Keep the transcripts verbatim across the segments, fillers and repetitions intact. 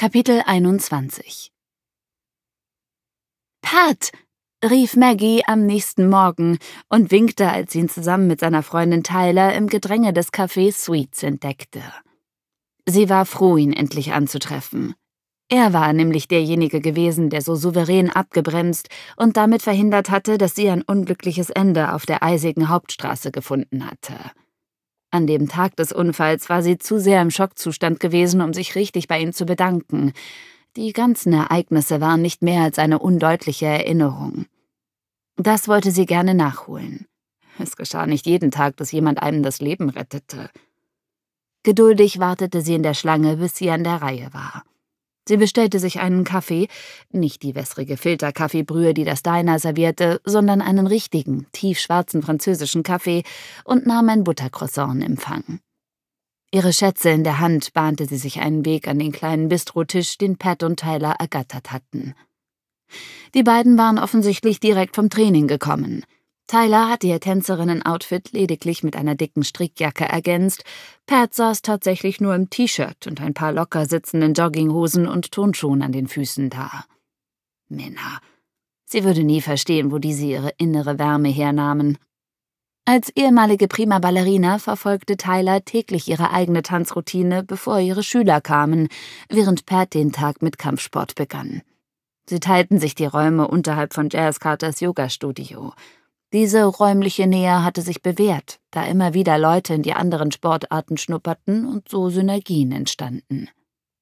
Kapitel einundzwanzig. »Pat«, rief Maggie am nächsten Morgen und winkte, als sie ihn zusammen mit seiner Freundin Tyler im Gedränge des Cafés Sweets entdeckte. Sie war froh, ihn endlich anzutreffen. Er war nämlich derjenige gewesen, der so souverän abgebremst und damit verhindert hatte, dass sie ein unglückliches Ende auf der eisigen Hauptstraße gefunden hatte. An dem Tag des Unfalls war sie zu sehr im Schockzustand gewesen, um sich richtig bei ihm zu bedanken. Die ganzen Ereignisse waren nicht mehr als eine undeutliche Erinnerung. Das wollte sie gerne nachholen. Es geschah nicht jeden Tag, dass jemand einem das Leben rettete. Geduldig wartete sie in der Schlange, bis sie an der Reihe war. Sie bestellte sich einen Kaffee, nicht die wässrige Filterkaffeebrühe, die das Diner servierte, sondern einen richtigen, tiefschwarzen französischen Kaffee und nahm ein Buttercroissant in Empfang. Ihre Schätze in der Hand bahnte sie sich einen Weg an den kleinen Bistrotisch, den Pat und Tyler ergattert hatten. Die beiden waren offensichtlich direkt vom Training gekommen. Tyler hatte ihr Tänzerinnen-Outfit lediglich mit einer dicken Strickjacke ergänzt, Pat saß tatsächlich nur im T-Shirt und ein paar locker sitzenden Jogginghosen und Turnschuhen an den Füßen da. Männer. Sie würde nie verstehen, wo diese ihre innere Wärme hernahmen. Als ehemalige Prima Ballerina verfolgte Tyler täglich ihre eigene Tanzroutine, bevor ihre Schüler kamen, während Pat den Tag mit Kampfsport begann. Sie teilten sich die Räume unterhalb von Jazz Carters Yoga-Studio. Diese räumliche Nähe hatte sich bewährt, da immer wieder Leute in die anderen Sportarten schnupperten und so Synergien entstanden.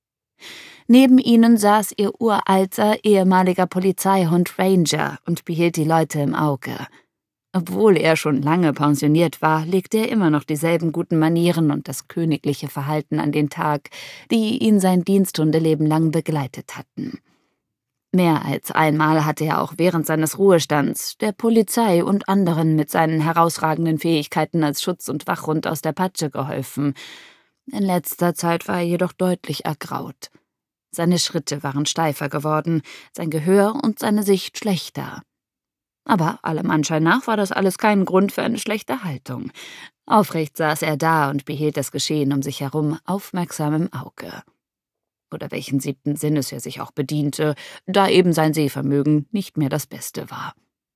Neben ihnen saß ihr uralter, ehemaliger Polizeihund Ranger und behielt die Leute im Auge. Obwohl er schon lange pensioniert war, legte er immer noch dieselben guten Manieren und das königliche Verhalten an den Tag, die ihn sein Diensthundeleben lang begleitet hatten. Mehr als einmal hatte er auch während seines Ruhestands der Polizei und anderen mit seinen herausragenden Fähigkeiten als Schutz- und Wachhund aus der Patsche geholfen. In letzter Zeit war er jedoch deutlich ergraut. Seine Schritte waren steifer geworden, sein Gehör und seine Sicht schlechter. Aber allem Anschein nach war das alles kein Grund für eine schlechte Haltung. Aufrecht saß er da und behielt das Geschehen um sich herum aufmerksam im Auge. Oder welchen siebten Sinnes er sich auch bediente, da eben sein Sehvermögen nicht mehr das Beste war.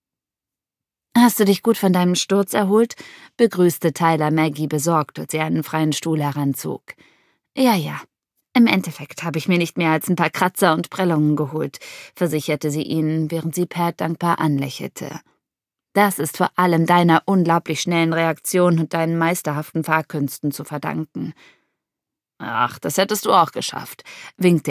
»Hast du dich gut von deinem Sturz erholt?« begrüßte Tyler Maggie besorgt, als er einen freien Stuhl heranzog. »Ja, ja. Im Endeffekt habe ich mir nicht mehr als ein paar Kratzer und Prellungen geholt«, versicherte sie ihn, während sie Pat dankbar anlächelte. »Das ist vor allem deiner unglaublich schnellen Reaktion und deinen meisterhaften Fahrkünsten zu verdanken.« »Ach, das hättest du auch geschafft«, winkte